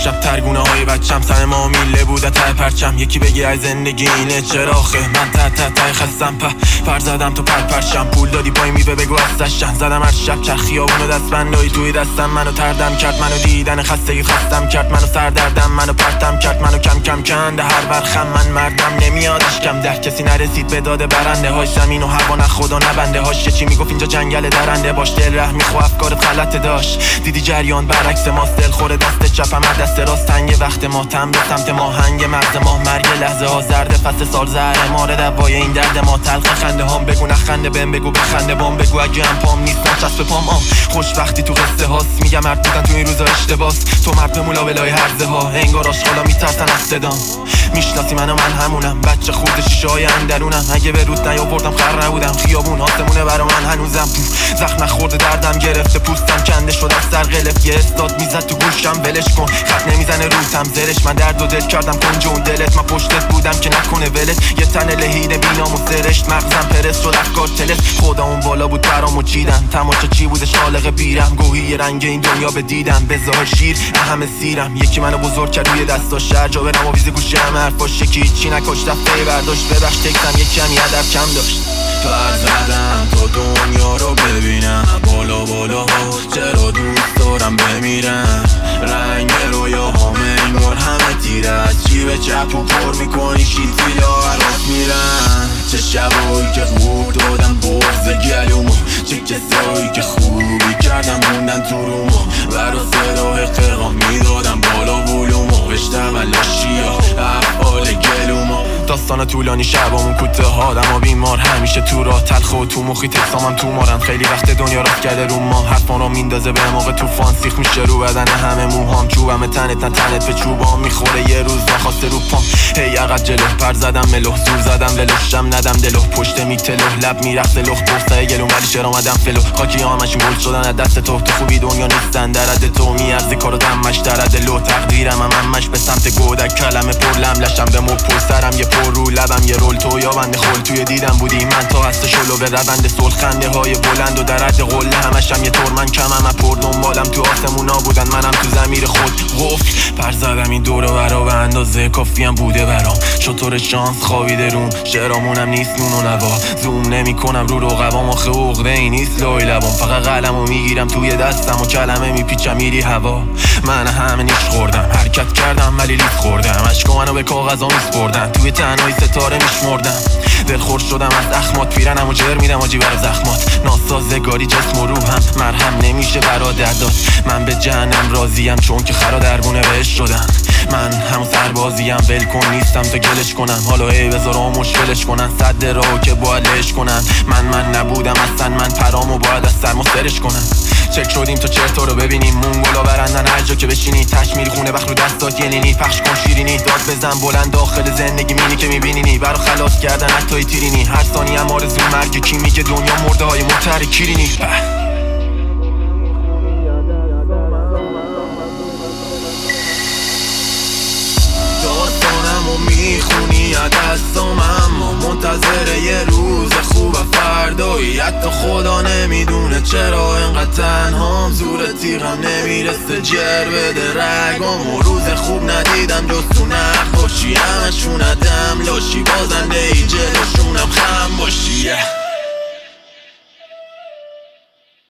شب ترگونه های بچم سر ما میله بوده ته پرچم. یکی بگی از زندگی اینه چراخه من ته خستم پر زدم تو پرشم. پول دادی پای میوه بگو هستشن زدم هر شب چرخیابونو دست بندایی توی دستم. منو تردم کرد منو دیدن خستگی خستم کرد منو سردردم منو پرتم کرد منو کم کم کنده هر ورخم. من مردم نمیادش کم در کسی نرسید به داده برنده هاش. زمین و هوا نه خدا نه بنده هاش. چی میگفت اینجا جنگل درنده باش دل رحمی خو افکارت غلط داشت. دیدی جریان برعکس ماست دل خوره دست چپم دست راست تنگ وقت ماتم به سمت ماهنگ مغز ماه مرگ لحظه ها زرد فصل سال زهر ماره دوای این درد ما تلخ. خنده هام بگو نخنده بهم بگو بخنده بام بگو اگه هم پام نیستم چسب پام خوشبختی تو قصه هاست. میگم مرد بودن تو این روزا اشتباس تو مرد مولا بلای هرزه ها انگار آشغالا میترسن از صدام. میشناسی منو من همونم بچه خورد شیشه های اندرونم. اگه به روز نیاوردم خر نبودم خیابون آسمونه برا من هنوزم. زخم نخورده دردم گرفته پوستم کنده شد از سر قلف. یه استاد میزد تو گوشم ولش کن خط نمیزنه روتم زرش. من درد و دل کردم کنج اون دلت من پشتت بودم که نکنه ولت. یه تن لهید بینام و سرشت مغزم پرست شد افکار تلس. خدا اون بالا بود پرامو چیدم تماشا چی بوده شالق بیرم. گوهی رنگ این دنیا بدیدم به ظاهر شیر همه سیرم. یکی منو بزرگ کرد روی دستاش شهر جا برم و ویز گوشه همه حرفاش. یکی چی نکش دفعه برداشت ببخش تکتم یک کمی ادب کم داشت. پر زدم تا دنیا رو ببینم بالا ها چرا دوست دارم بمیرم. رنگ رویاهام انگار همه تیره از چی به چپ و پر میکنی شیطیلا عراق میرن. چه شبایی که خوب دادم بغض گلومو چه کسایی که خوبی کردم موندن تو رومو. برا صدا حقیقا میدادم بالا بولومو بشتم لاشیا افعال گلومو. داستان طولانی شبامون کوته ها دم بیمار همیشه تو راه تلخ و تو مخی تکسامم تو مارن. خیلی وقت دنیا رفت کرده رو ما حرفان رو میندازه به موقع توفان. سیخ میشه رو بدن همه موهام چوبم تنت به چوبام میخوره یه روز نخواسته رو پام. هی عقب جلو پر زدم ملوح زور زدم ولوشم ندم دلو پشت میکتلو لب میرخت لخ برسه گلوم ولی شر آمدم فلو. خاکی همشون گل شدن از دست تو خوبی دنیا نیستن درد تو میارزی کارو دمش درد لو تقدیرم همش به سمت گودک کلمه پر لملشم به مو پر سرم یه پر رو لبم یه رول تو یا بنده خل توی دیدم بودی من تا هست شلو به روند صلح خنده های بلند و درد قله همشم یه طور من کمم پر دنبالم تو آسمونا بودن منم تو ضمیر خود قفل. پر زدم این دور و برا به اندازه کافیم بوده برام. شطور شانس خوابیده روم شعرامونم نیست نون و نوا. زوم نمی کنم رو رقبام آخه عقده ای نیست لای لبام. فقط قلمو میگیرم توی دستم و کلمه میپیچم میری هوا. من همه نیش خوردم حرکت کردم ولی لیف خوردم. عشق منو به کاغذا میسپردن توی تنهایی ستاره میشمردم. دلخور شدم از اخمات پیرنم و جر میدم آجی برا زخمات. ناسازگاری جسم و روحم مرهم نمیشه برادر داد. من به جهنم راضیم چون که خرا دربونه بهش شدم. من همون سربازیم ول کن نیستم تا گلش کنم. حالا ای بذار مشکلش کنن صد راهو که باید لش کنن. من نبودم اصلا من پرامو باید از سرما سرش کنم. چک شدیم تا چرتا رو ببینیم مونگولا برندن هر جا که بشینی تش میری خونه بخت رو دستات یه نینی پخش کن شیرینی داد بزن بلند داخل زندگی مینی که میبینینی برا خلاص کردن حتی تیرینی. هر ثانیه هم آرزو مرگ کی میگه دنیا مرده های متحر کیرینی. داستانمو میخونی از دستام اما منتظر یه روز خوب فردایی. حتی خدا نمیدونه چرا اینقدر تنهام. زور تیغم نمیرسه جر بده رگام. و روز خوب ندیدم جز تو نقاشی همشون دم لاشی بازنده ای جلو